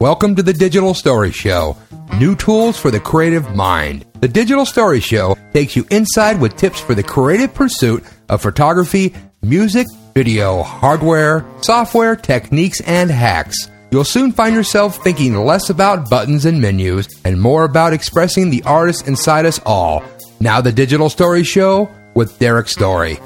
Welcome to the Digital Story Show. New tools for the creative mind. The Digital Story Show takes you inside with tips for the creative pursuit of photography, music, video, hardware, software, techniques, and hacks. You'll soon find yourself thinking less about buttons and menus and more about expressing the artist inside us all. Now the Digital Story Show with Derek Story.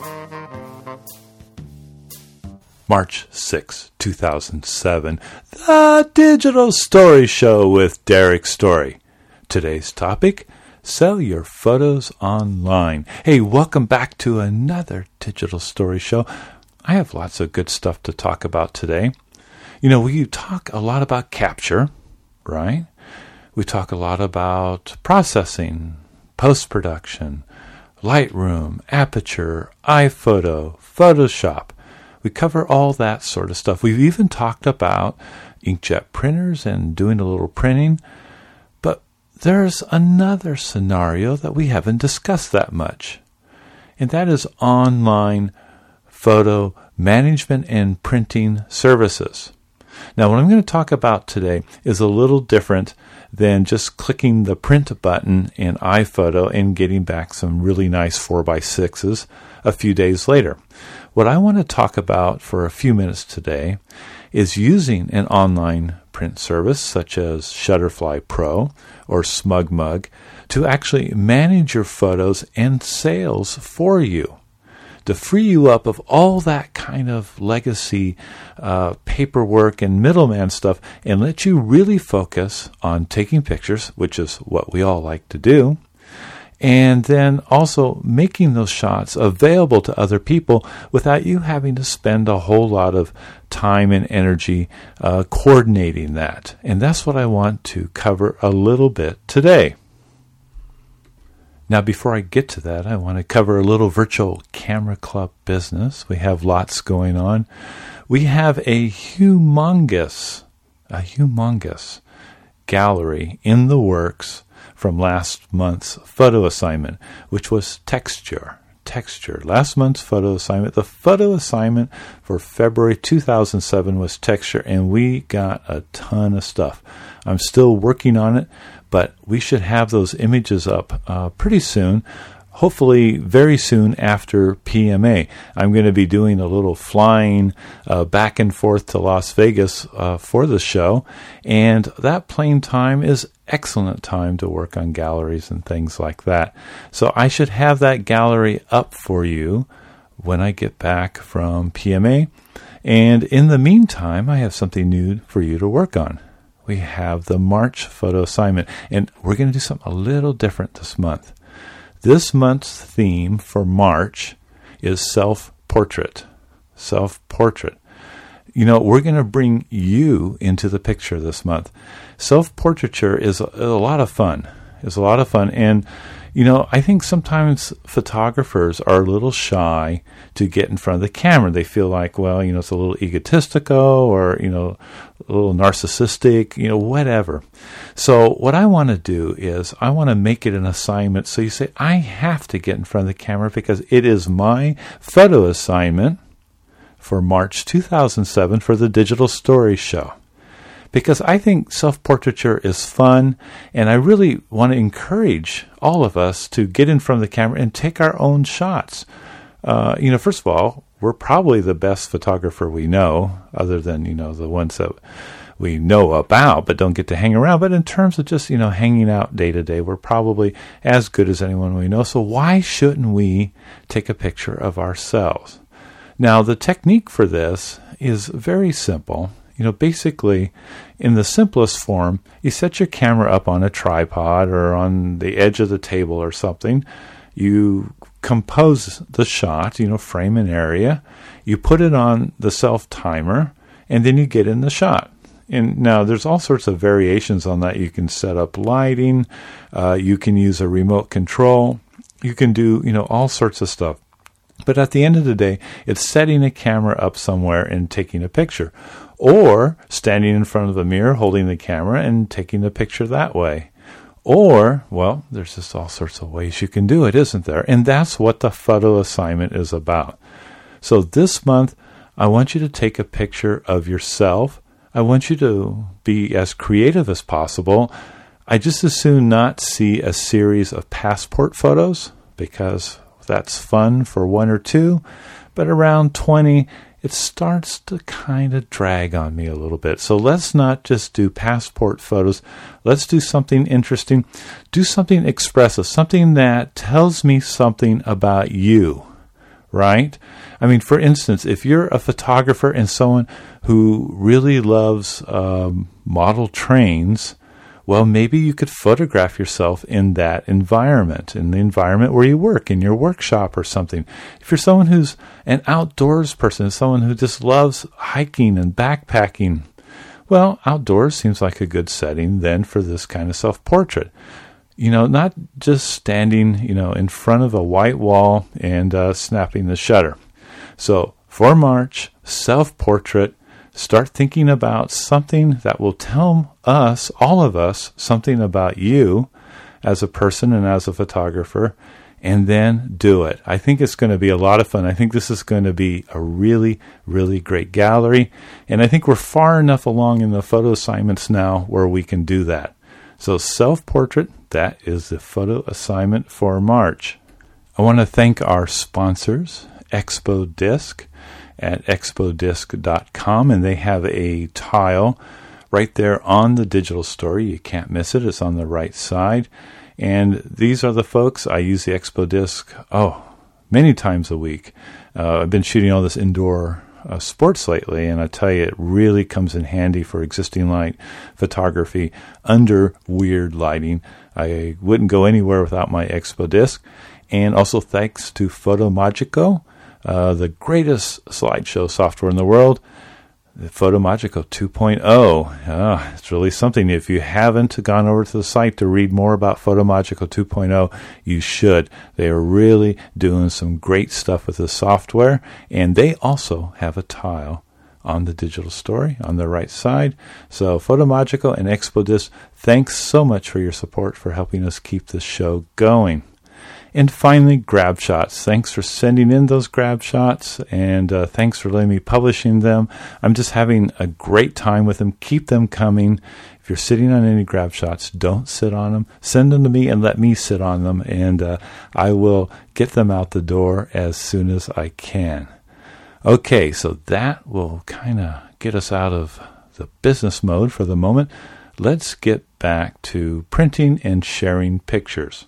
March 6, 2007, The Digital Story Show with Derek Story. Today's topic, sell your photos online. Hey, welcome back to another Digital Story Show. I have lots of good stuff to talk about today. You know, we talk a lot about capture, right? We talk a lot about processing, post-production, Lightroom, Aperture, iPhoto, Photoshop. We cover all that sort of stuff. We've even talked about inkjet printers and doing a little printing. But there's another scenario that we haven't discussed that much. And that is online photo management and printing services. Now, what I'm going to talk about today is a little different than just clicking the print button in iPhoto and getting back some really nice 4x6s a few days later. What I want to talk about for a few minutes today is using an online print service such as Shutterfly Pro or SmugMug to actually manage your photos and sales for you, to free you up of all that kind of legacy paperwork and middleman stuff and let you really focus on taking pictures, which is what we all like to do, and then also making those shots available to other people without you having to spend a whole lot of time and energy coordinating that. And that's what I want to cover a little bit today. Now, before I get to that, I want to cover a little virtual camera club business. We have lots going on. We have a humongous gallery in the works from last month's photo assignment, which was texture. Last month's photo assignment. The photo assignment for February 2007 was texture, and we got a ton of stuff. I'm still working on it, but we should have those images up pretty soon. Hopefully very soon after PMA. I'm going to be doing a little flying back and forth to Las Vegas for the show, and that plane time is excellent time to work on galleries and things like that. So I should have that gallery up for you when I get back from PMA. And in the meantime, I have something new for you to work on. We have the March photo assignment, and we're going to do something a little different this month. This month's theme for March is self-portrait. Self-portrait. You know, we're going to bring you into the picture this month. Self-portraiture is a lot of fun. And, you know, I think sometimes photographers are a little shy to get in front of the camera. They feel like, well, you know, it's a little egotistical or, you know, a little narcissistic, you know, whatever. So what I want to do is I want to make it an assignment. So you say, I have to get in front of the camera because it is my photo assignment for March 2007 for the Digital Story Show. Because I think self-portraiture is fun, and I really want to encourage all of us to get in front of the camera and take our own shots. You know, first of all, we're probably the best photographer we know, other than, you know, the ones that we know about but don't get to hang around. But in terms of just, you know, hanging out day to day, we're probably as good as anyone we know. So why shouldn't we take a picture of ourselves? Now, the technique for this is very simple. You know, basically, in the simplest form, you set your camera up on a tripod or on the edge of the table or something. You compose the shot, you know, frame an area. You put it on the self-timer, and then you get in the shot. And now there's all sorts of variations on that. You can set up lighting. You can use a remote control. You can do, you know, all sorts of stuff. But at the end of the day, it's setting a camera up somewhere and taking a picture. Or standing in front of the mirror, holding the camera and taking the picture that way. Or, well, there's just all sorts of ways you can do it, isn't there? And that's what the photo assignment is about. So this month, I want you to take a picture of yourself I want you to be as creative as possible. I just as soon not see a series of passport photos, because that's fun for 1 or 2, but around 20, it starts to kind of drag on me a little bit. So let's not just do passport photos. Let's do something interesting. Do something expressive, something that tells me something about you, right? I mean, for instance, if you're a photographer and someone who really loves model trains, well, maybe you could photograph yourself in that environment, in the environment where you work, in your workshop or something. If you're someone who's an outdoors person, someone who just loves hiking and backpacking, well, outdoors seems like a good setting then for this kind of self-portrait. You know, not just standing, in front of a white wall and snapping the shutter. So for March, self-portrait, start thinking about something that will tell us, all of us, something about you as a person and as a photographer, and then do it. I think it's going to be a lot of fun. I think this is going to be a really, really great gallery, and I think we're far enough along in the photo assignments now where we can do that. So self-portrait, that is the photo assignment for March. I want to thank our sponsors, Expo Disc at expodisc.com, and they have a tile right there on the digital story. You can't miss it. It's on the right side. And these are the folks. I use the Expo Disc, many times a week. I've been shooting all this indoor sports lately, and I tell you, it really comes in handy for existing light photography under weird lighting. I wouldn't go anywhere without my Expo Disc. And also thanks to Photomagico, the greatest slideshow software in the world, the Photomagico 2.0. It's really something. If you haven't gone over to the site to read more about Photomagico 2.0, you should. They are really doing some great stuff with the software, and they also have a tile on the digital story on the right side. So Photomagico and Expo Disc, thanks so much for your support for helping us keep this show going. And finally, Grab Shots. Thanks for sending in those Grab Shots, and thanks for letting me publishing them. I'm just having a great time with them. Keep them coming. If you're sitting on any Grab Shots, don't sit on them. Send them to me and let me sit on them, and I will get them out the door as soon as I can. Okay, so that will kind of get us out of the business mode for the moment. Let's get back to printing and sharing pictures.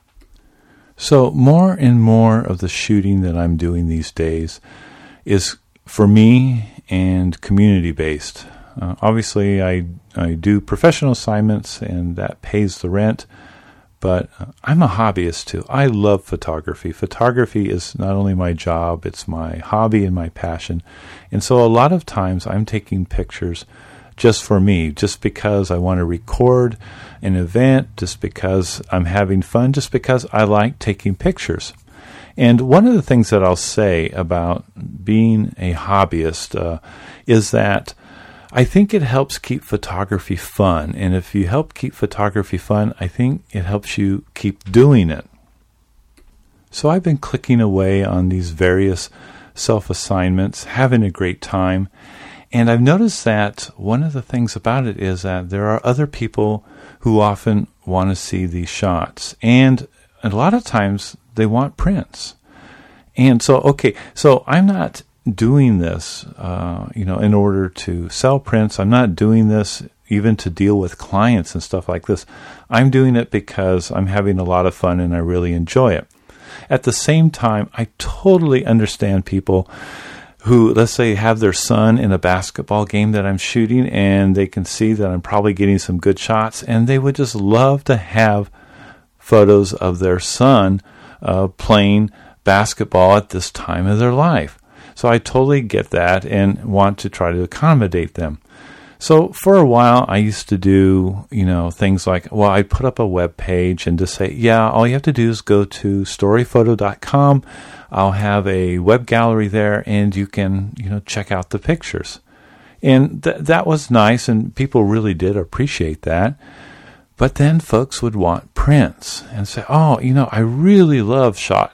So more and more of the shooting that I'm doing these days is for me and community-based. Obviously, I do professional assignments, and that pays the rent, but I'm a hobbyist too. I love photography. Photography is not only my job, it's my hobby and my passion. And so a lot of times I'm taking pictures just for me, just because I want to record an event, just because I'm having fun, just because I like taking pictures. And one of the things that I'll say about being a hobbyist is that I think it helps keep photography fun. And if you help keep photography fun, I think it helps you keep doing it. So I've been clicking away on these various self-assignments, having a great time. And I've noticed that one of the things about it is that there are other people who often want to see these shots. And a lot of times they want prints. And so I'm not doing this, in order to sell prints. I'm not doing this even to deal with clients and stuff like this. I'm doing it because I'm having a lot of fun and I really enjoy it. At the same time, I totally understand people who, let's say, have their son in a basketball game that I'm shooting, and they can see that I'm probably getting some good shots, and they would just love to have photos of their son playing basketball at this time of their life. So I totally get that and want to try to accommodate them. So for a while, I used to do, things like, I'd put up a web page and just say, all you have to do is go to storyphoto.com. I'll have a web gallery there, and you can, check out the pictures. And that was nice, and people really did appreciate that. But then folks would want prints and say, I really love shot,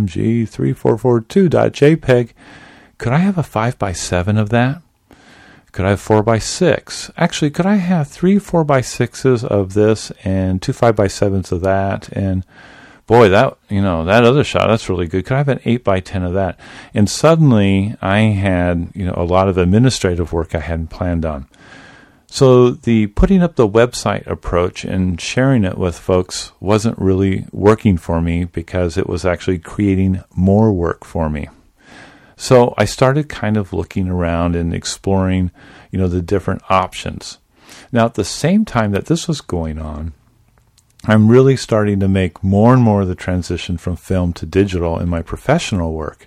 IMG3442.jpg. Could I have a 5x7 of that? Could I have 4x6? Actually, could I have 3 4x6s of this and 2 5x7s of that? And boy, that other shot, that's really good. Could I have an 8x10 of that? And suddenly I had, a lot of administrative work I hadn't planned on. So the putting up the website approach and sharing it with folks wasn't really working for me because it was actually creating more work for me. So I started kind of looking around and exploring, the different options. Now, at the same time that this was going on, I'm really starting to make more and more of the transition from film to digital in my professional work.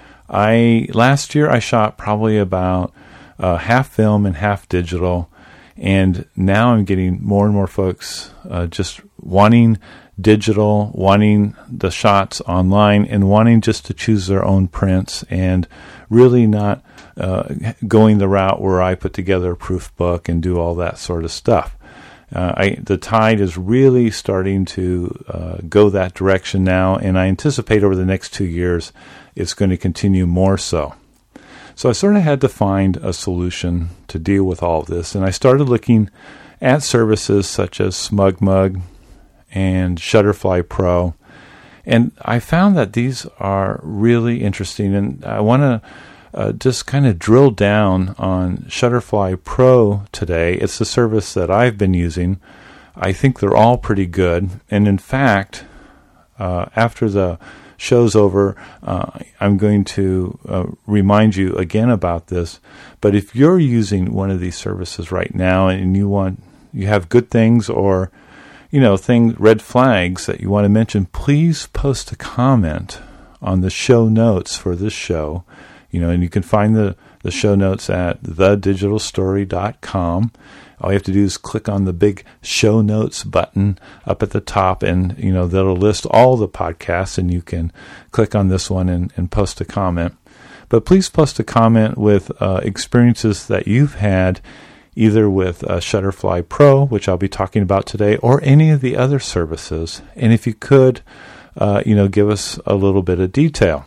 Last year I shot probably about half film and half digital, and now I'm getting more and more folks just wanting digital, wanting the shots online, and wanting just to choose their own prints and really not going the route where I put together a proof book and do all that sort of stuff. The tide is really starting to go that direction now, and I anticipate over the next 2 years it's going to continue more so. So I sort of had to find a solution to deal with all of this, and I started looking at services such as SmugMug and Shutterfly Pro, and I found that these are really interesting, and I want to just kind of drill down on Shutterfly Pro today. It's the service that I've been using. I think they're all pretty good, and in fact, after the show's over, I'm going to remind you again about this. But if you're using one of these services right now and you have good things or red flags that you want to mention, please post a comment on the show notes for this show. And you can find the show notes at thedigitalstory.com. All you have to do is click on the big show notes button up at the top, and that'll list all the podcasts, and you can click on this one and post a comment. But please post a comment with experiences that you've had either with Shutterfly Pro, which I'll be talking about today, or any of the other services. And if you could, give us a little bit of detail.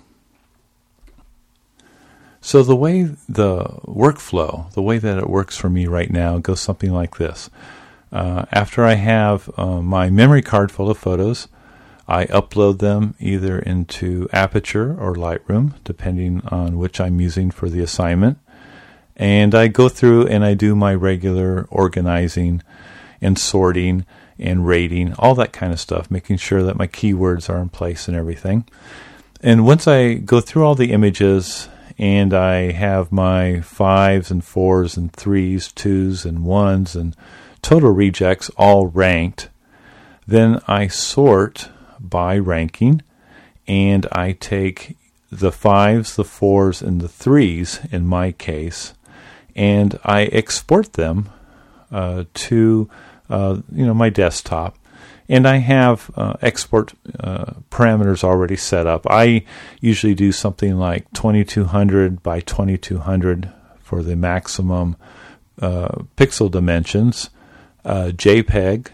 So the way the workflow, the way that it works for me right now goes something like this. After I have my memory card full of photos, I upload them either into Aperture or Lightroom, depending on which I'm using for the assignment. And I go through and I do my regular organizing and sorting and rating, all that kind of stuff, making sure that my keywords are in place and everything. And once I go through all the images and I have my 5s and 4s and 3s, 2s and 1s and total rejects all ranked, then I sort by ranking, and I take the 5s, the 4s, and the 3s in my case, and I export them to my desktop. And I have export parameters already set up. I usually do something like 2200 by 2200 for the maximum pixel dimensions, JPEG,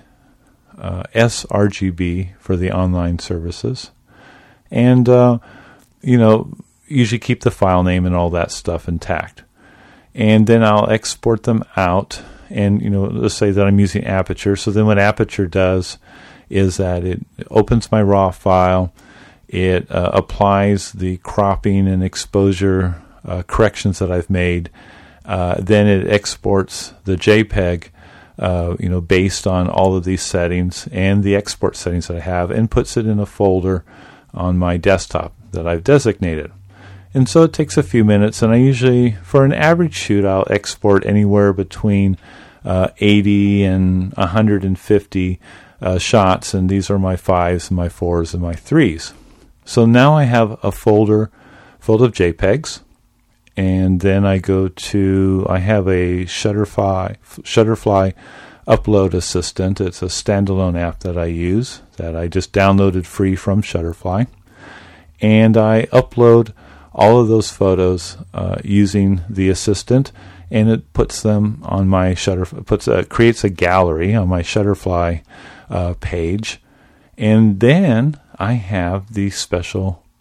sRGB for the online services, and usually keep the file name and all that stuff intact. And then I'll export them out. And, let's say that I'm using Aperture. So then what Aperture does is that it opens my raw file. It applies the cropping and exposure corrections that I've made. Then it exports the JPEG, based on all of these settings and the export settings that I have, and puts it in a folder on my desktop that I've designated. And so it takes a few minutes, and I usually, for an average shoot, I'll export anywhere between 80 and 150 shots, and these are my 5s, my 4s, and my 3s. So now I have a folder full of JPEGs, and then I have a Shutterfly Upload Assistant. It's a standalone app that I use that I just downloaded free from Shutterfly, and I upload all of those photos using the assistant, and it puts them on my creates a gallery on my Shutterfly page, and then I have the special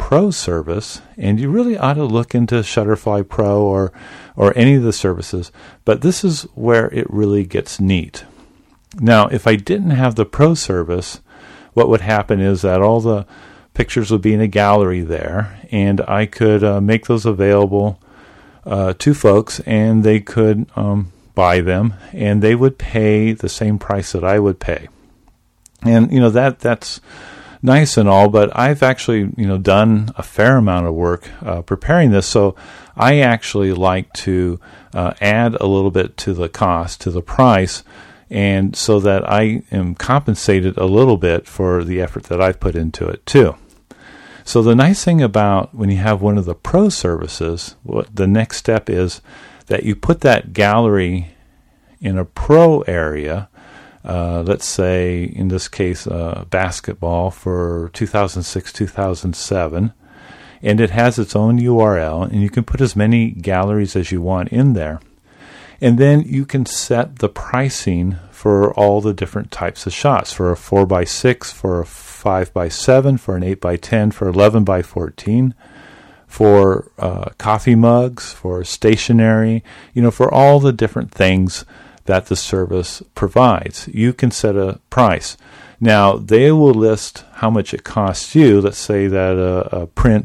Pro service, and you really ought to look into Shutterfly Pro or any of the services, but this is where it really gets neat. Now, if I didn't have the Pro service, what would happen is that all the pictures would be in a gallery there, and I could make those available to folks, and they could buy them, and they would pay the same price that I would pay. And that's nice and all, but I've actually done a fair amount of work preparing this, so I actually like to add a little bit to the cost, to the price, and so that I am compensated a little bit for the effort that I've put into it too. So the nice thing about when you have one of the Pro services, the next step is that you put that gallery in a Pro area. Let's say, in this case, basketball for 2006-2007, and it has its own URL, and you can put as many galleries as you want in there. And then you can set the pricing for all the different types of shots, for a 4x6, for a 5x7, for an 8x10, for 11x14, for coffee mugs, for stationery, for all the different things that the service provides. You can set a price. Now, they will list how much it costs you. Let's say that a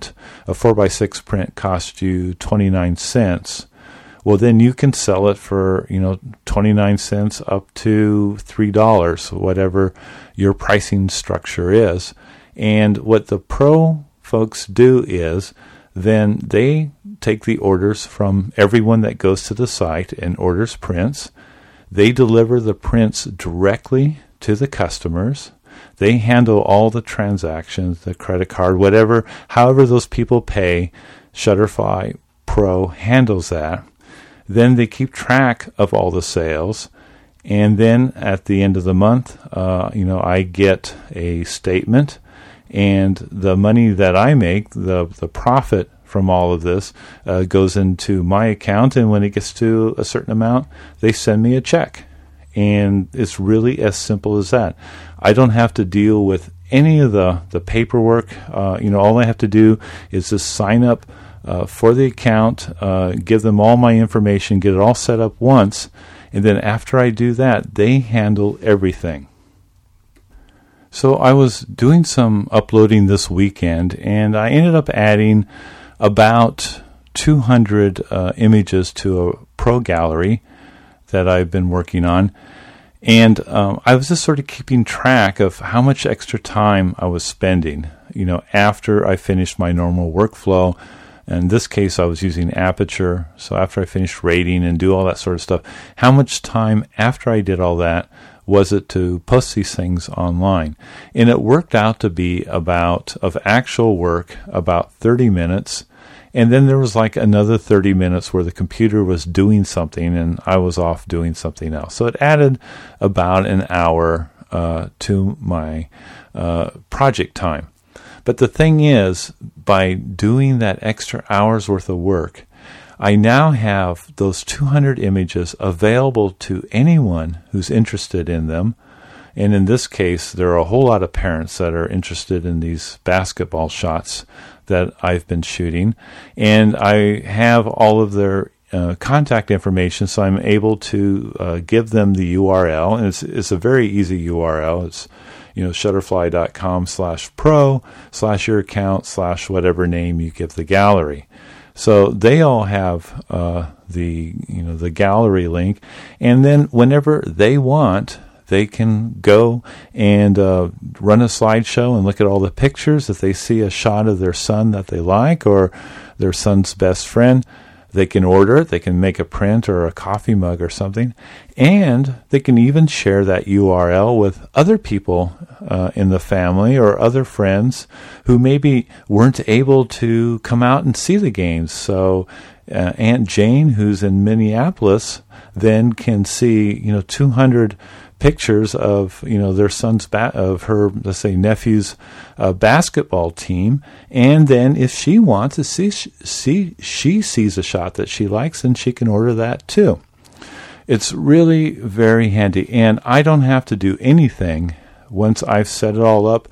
4x6 print costs you 29 cents. Well, then you can sell it for, 29 cents up to $3, whatever your pricing structure is. And what the Pro folks do is then they take the orders from everyone that goes to the site and orders prints. They deliver the prints directly to the customers. They handle all the transactions, the credit card, however those people pay. Shutterfly Pro handles that. Then they keep track of all the sales, and then at the end of the month, I get a statement, and the money that I make, the profit from all of this, goes into my account, and when it gets to a certain amount, they send me a check, and it's really as simple as that. I don't have to deal with any of the paperwork. All I have to do is just sign up for the account, give them all my information, get it all set up once, and then after I do that, they handle everything. So I was doing some uploading this weekend, and I ended up adding about 200 images to a Pro gallery that I've been working on. And I was just sort of keeping track of how much extra time I was spending, after I finished my normal workflow. In this case, I was using Aperture. So after I finished rating and do all that sort of stuff, how much time after I did all that was it to post these things online? And it worked out to be of actual work, about 30 minutes. And then there was like another 30 minutes where the computer was doing something and I was off doing something else. So it added about an hour to my project time. But the thing is, by doing that extra hour's worth of work, I now have those 200 images available to anyone who's interested in them. And in this case, there are a whole lot of parents that are interested in these basketball shots that I've been shooting. And I have all of their contact information, so I'm able to give them the URL. And it's a very easy URL. It's shutterfly.com/pro/your account/ whatever name you give the gallery. So they all have the gallery link, and then whenever they want, they can go and run a slideshow and look at all the pictures. If they see a shot of their son that they like or their son's best friend, they can order it. They can make a print or a coffee mug or something. And they can even share that URL with other people in the family or other friends who maybe weren't able to come out and see the games. So Aunt Jane, who's in Minneapolis, then can see 200 pictures of their son's of her, let's say, nephew's basketball team, and then if she wants to see she sees a shot that she likes, and she can order that too. It's really very handy, and I don't have to do anything once I've set it all up.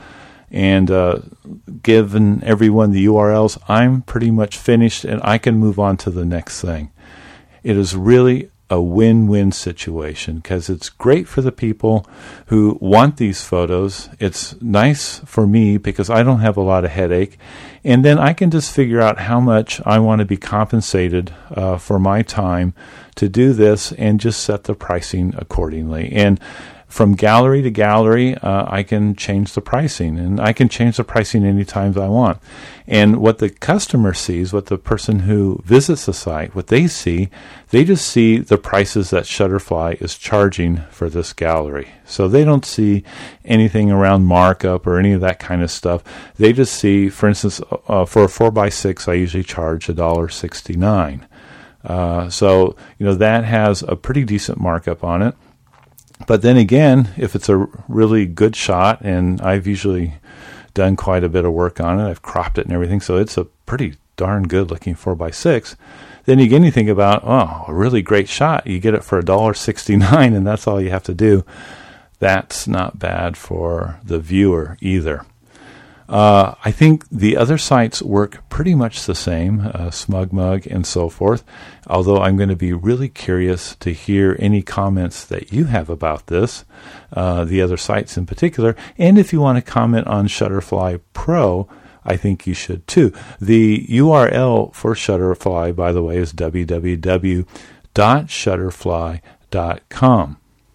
and given everyone the URLs, I'm pretty much finished and I can move on to the next thing. It is really a win-win situation because it's great for the people who want these photos. It's nice for me because I don't have a lot of headache. And then I can just figure out how much I want to be compensated for my time to do this and just set the pricing accordingly. And from gallery to gallery, I can change the pricing, and I can change the pricing anytime I want. And what the customer sees, what the person who visits the site, what they see, they just see the prices that Shutterfly is charging for this gallery. So they don't see anything around markup or any of that kind of stuff. They just see, for instance, for a 4x6, I usually charge $1.69. So, that has a pretty decent markup on it. But then again, if it's a really good shot, and I've usually done quite a bit of work on it, I've cropped it and everything, so it's a pretty darn good looking 4x6, then you get anything about, a really great shot. You get it for $1.69, and that's all you have to do. That's not bad for the viewer either. I think the other sites work pretty much the same, SmugMug and so forth, although I'm going to be really curious to hear any comments that you have about this, the other sites in particular, and if you want to comment on Shutterfly Pro, I think you should too. The URL for Shutterfly, by the way, is www.shutterfly.com.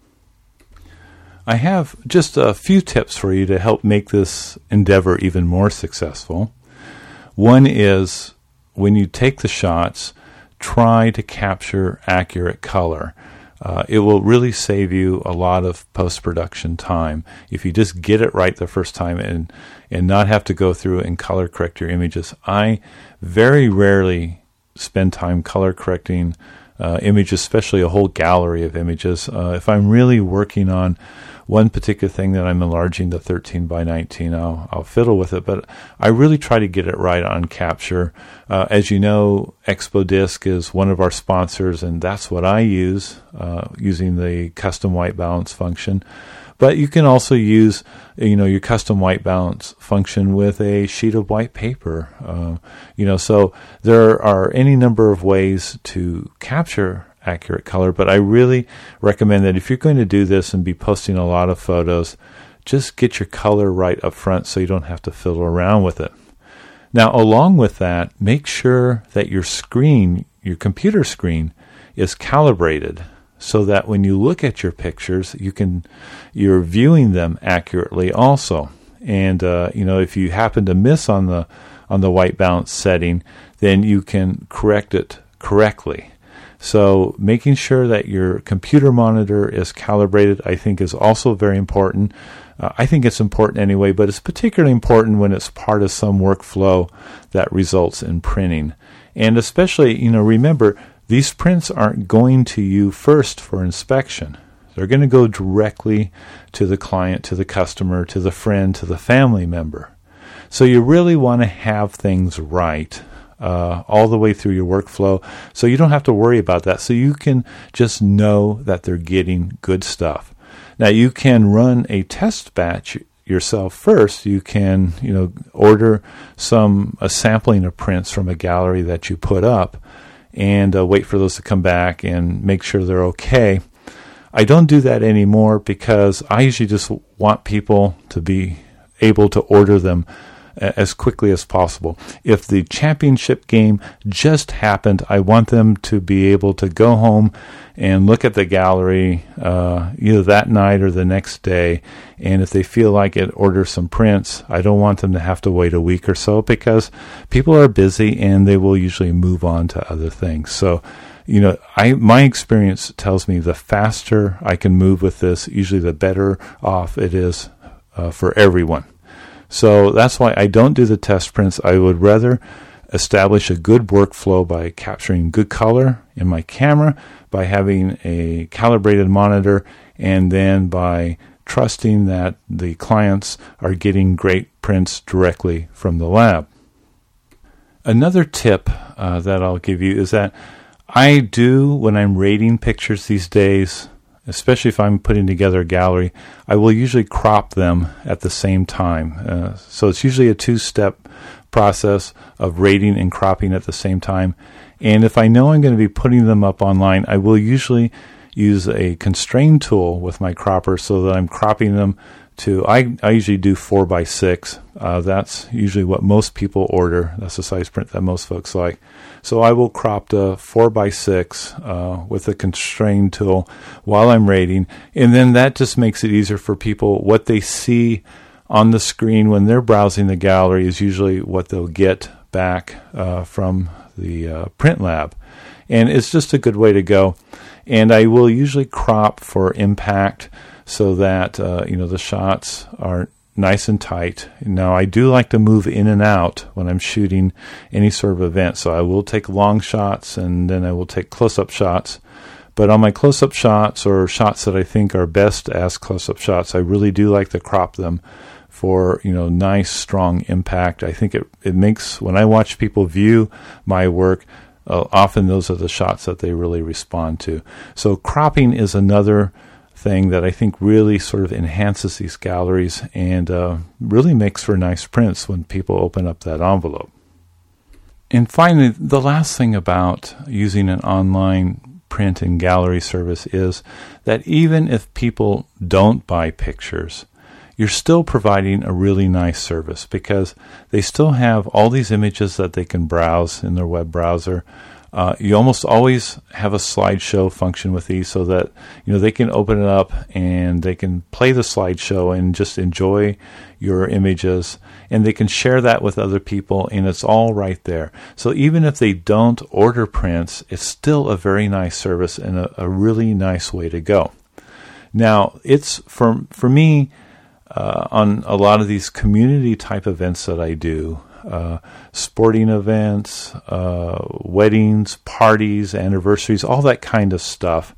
I have just a few tips for you to help make this endeavor even more successful. One is, when you take the shots, try to capture accurate color. It will really save you a lot of post-production time if you just get it right the first time and not have to go through and color correct your images. I very rarely spend time color correcting images, especially a whole gallery of images. If I'm really working on one particular thing that I'm enlarging to 13 by 19, I'll fiddle with it, but I really try to get it right on capture. As you know, ExpoDisc is one of our sponsors, and that's what I use, using the custom white balance function. But you can also use, your custom white balance function with a sheet of white paper. So there are any number of ways to capture accurate color, but I really recommend that if you're going to do this and be posting a lot of photos, just get your color right up front so you don't have to fiddle around with it. Now, along with that, make sure that your screen, your computer screen, is calibrated so that when you look at your pictures, you're viewing them accurately also. And if you happen to miss on the white balance setting, then you can correct it correctly. So making sure that your computer monitor is calibrated, I think, is also very important. I think it's important anyway, but it's particularly important when it's part of some workflow that results in printing. And especially, remember, these prints aren't going to you first for inspection. They're going to go directly to the client, to the customer, to the friend, to the family member. So you really want to have things right all the way through your workflow, so you don't have to worry about that. So you can just know that they're getting good stuff. Now, you can run a test batch yourself first. You can, order a sampling of prints from a gallery that you put up and wait for those to come back and make sure they're okay. I don't do that anymore because I usually just want people to be able to order them as quickly as possible. If the championship game just happened, I want them to be able to go home and look at the gallery either that night or the next day, and if they feel like it, order some prints. I don't want them to have to wait a week or so because people are busy and they will usually move on to other things. So my experience tells me the faster I can move with this, usually the better off it is for everyone. So that's why I don't do the test prints. I would rather establish a good workflow by capturing good color in my camera, by having a calibrated monitor, and then by trusting that the clients are getting great prints directly from the lab. Another tip that I'll give you is that I do, when I'm rating pictures these days, especially if I'm putting together a gallery, I will usually crop them at the same time. So it's usually a two-step process of rating and cropping at the same time. And if I know I'm going to be putting them up online, I will usually use a constrain tool with my cropper so that I'm cropping them to, I usually do 4x6. That's usually what most people order. That's the size print that most folks like. So I will crop to 4x6 with a constrain tool while I'm rating. And then that just makes it easier for people. What they see on the screen when they're browsing the gallery is usually what they'll get back from the print lab. And it's just a good way to go. And I will usually crop for impact so that the shots are nice and tight. Now, I do like to move in and out when I'm shooting any sort of event. So I will take long shots and then I will take close-up shots. But on my close-up shots or shots that I think are best as close-up shots, I really do like to crop them for nice, strong impact. I think it makes, when I watch people view my work, often those are the shots that they really respond to. So cropping is another thing that I think really sort of enhances these galleries and really makes for nice prints when people open up that envelope. And finally, the last thing about using an online print and gallery service is that even if people don't buy pictures, you're still providing a really nice service because they still have all these images that they can browse in their web browser. You almost always have a slideshow function with these so that they can open it up and they can play the slideshow and just enjoy your images, and they can share that with other people, and it's all right there. So even if they don't order prints, it's still a very nice service and a really nice way to go. Now, it's for me, on a lot of these community type events that I do, sporting events, weddings, parties, anniversaries, all that kind of stuff.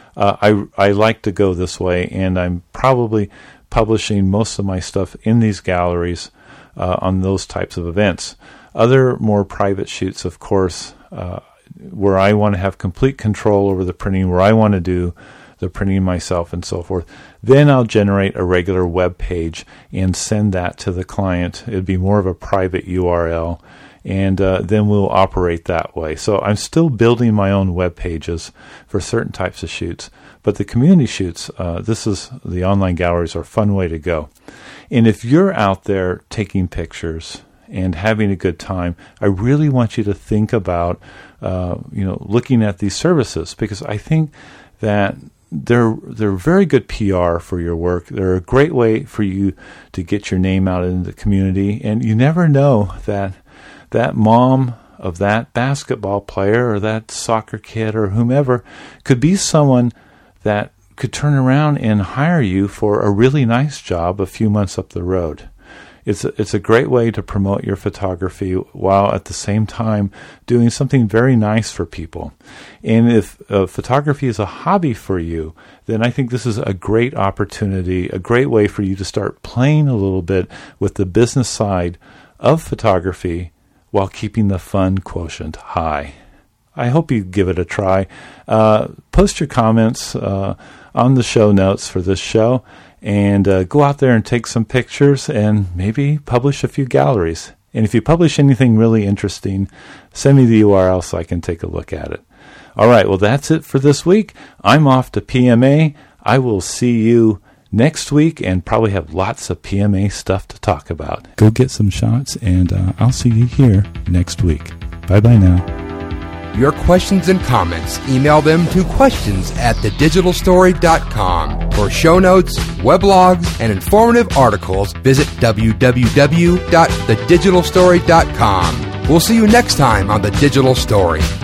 I like to go this way, and I'm probably publishing most of my stuff in these galleries on those types of events. Other more private shoots, of course, where I want to have complete control over the printing, where I want to do the printing myself and so forth, then I'll generate a regular web page and send that to the client. It'd be more of a private URL, and then we'll operate that way. So I'm still building my own web pages for certain types of shoots, but the community shoots, the online galleries are a fun way to go. And if you're out there taking pictures and having a good time, I really want you to think about looking at these services, because I think that they're very good PR for your work. They're a great way for you to get your name out in the community, and you never know that mom of that basketball player or that soccer kid or whomever could be someone that could turn around and hire you for a really nice job a few months up the road. It's a great way to promote your photography while at the same time doing something very nice for people. And if photography is a hobby for you, then I think this is a great opportunity, a great way for you to start playing a little bit with the business side of photography while keeping the fun quotient high. I hope you give it a try. Post your comments on the show notes for this show, and go out there and take some pictures and maybe publish a few galleries. And if you publish anything really interesting, send me the URL so I can take a look at it. All right, well, that's it for this week. I'm off to PMA. I will see you next week and probably have lots of PMA stuff to talk about. Go get some shots, and I'll see you here next week. Bye-bye now. Your questions and comments, email them to questions@thedigitalstory.com. For show notes, weblogs, and informative articles, visit www.thedigitalstory.com. We'll see you next time on The Digital Story.